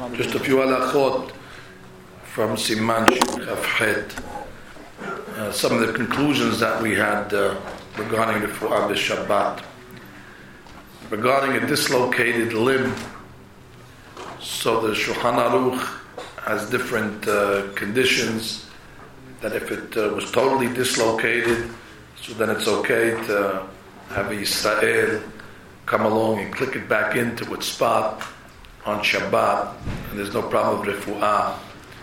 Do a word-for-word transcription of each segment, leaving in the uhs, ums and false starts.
Just a few halachot from Siman Chafchet. Uh, some of the conclusions that we had uh, regarding the Fu'ah B'Shabbat. Regarding a dislocated limb, so the Shulchan Aruch has different uh, conditions, that if it uh, was totally dislocated, so then it's okay to have a Yisrael come along and click it back into its spot on Shabbat, and there's no problem with refuah.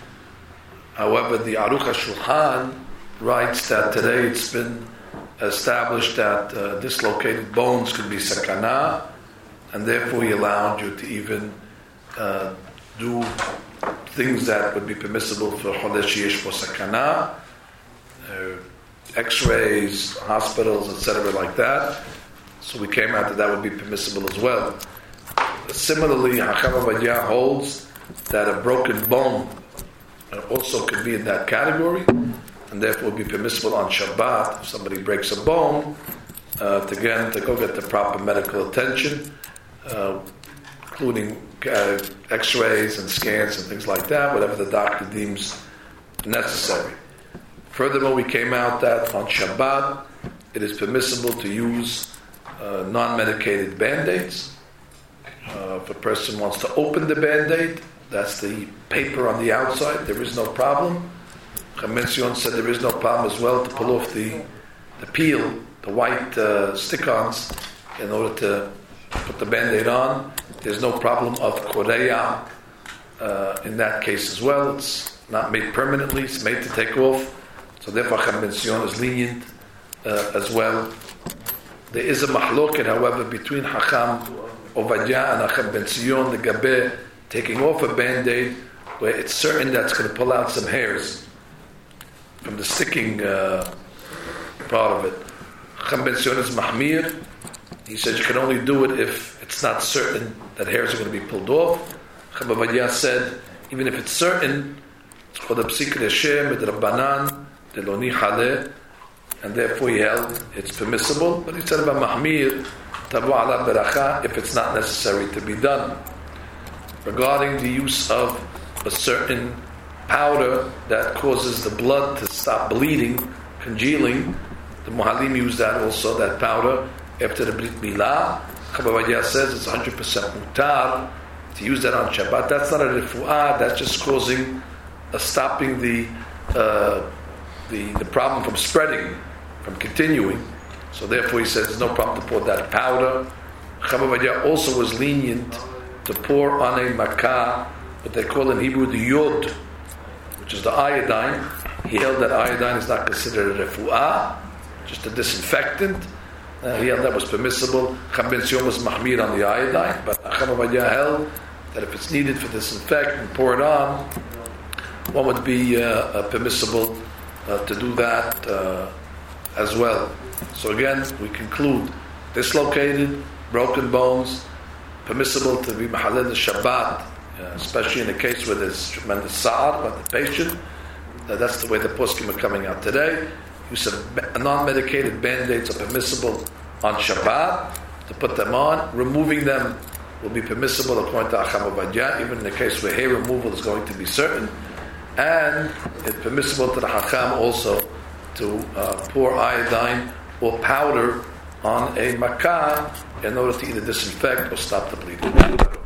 However, the Aruch HaShulchan writes that today it's been established that uh, dislocated bones could be sakana, and therefore he allowed you to even uh, do things that would be permissible for chodesh yesh for sakana, uh, X-rays, hospitals, et cetera, like that. So we came out that that would be permissible as well. Similarly, Hacham Ovadia holds that a broken bone also could be in that category, and therefore would be permissible on Shabbat if somebody breaks a bone, uh, to again to go get the proper medical attention, uh, including uh, X-rays and scans and things like that, whatever the doctor deems necessary. Furthermore, we came out that on Shabbat it is permissible to use uh, non-medicated band-aids. Uh, if a person wants to open the band-aid, that's the paper on the outside, there is no problem. Chametzion said there is no problem as well to pull off the the peel, the white uh, stick-ons, in order to put the band-aid on. There's no problem of korea uh, in that case as well. It's not made permanently, it's made to take off. So therefore Chametzion is lenient uh, as well. There is a mahloket, however, between Hacham Ovadia and Hacham Ben Zion, the Gabeh, taking off a band-aid where it's certain that's going to pull out some hairs from the sticking uh, part of it. Hacham Ben Zion is Mahmir. He said you can only do it if it's not certain that hairs are going to be pulled off. Hacham Ovadia said even if it's certain, it's called a psik reshem ed rabbanan deloni haleh, and therefore he held it's permissible. But he said about Mahmir, tavu ala beracha, if it's not necessary to be done. Regarding the use of a certain powder that causes the blood to stop bleeding, congealing, the Muhalim use that also, that powder, after the Brit Milah. Chabad says it's one hundred percent mutar to use that on Shabbat. That's not a refuah, that's just causing, uh, stopping the, uh, the the problem from spreading, from continuing. So therefore he says there's no problem to pour that powder. Chabad also was lenient to pour on a makkah, what they call in Hebrew the yod, which is the iodine. He held that iodine is not considered a refuah, just a disinfectant. Uh, he held that was permissible. Chacham Ben Zion was mahmir on the iodine, but Chacham Ovadia held that if it's needed for disinfect and pour it on, one would be uh, uh, permissible uh, to do that uh, as well. So again, we conclude dislocated, broken bones, permissible to be mahalel the Shabbat, uh, especially in a case where there's tremendous sa'ar by the patient. Uh, that's the way the poskim are coming out today. Use of non-medicated band-aids are permissible on Shabbat to put them on. Removing them will be permissible according to Hacham Ovadia, even in the case where hair removal is going to be certain. And it's permissible to the Hacham also to uh, pour iodine or powder on a makkah in order to either disinfect or stop the bleeding.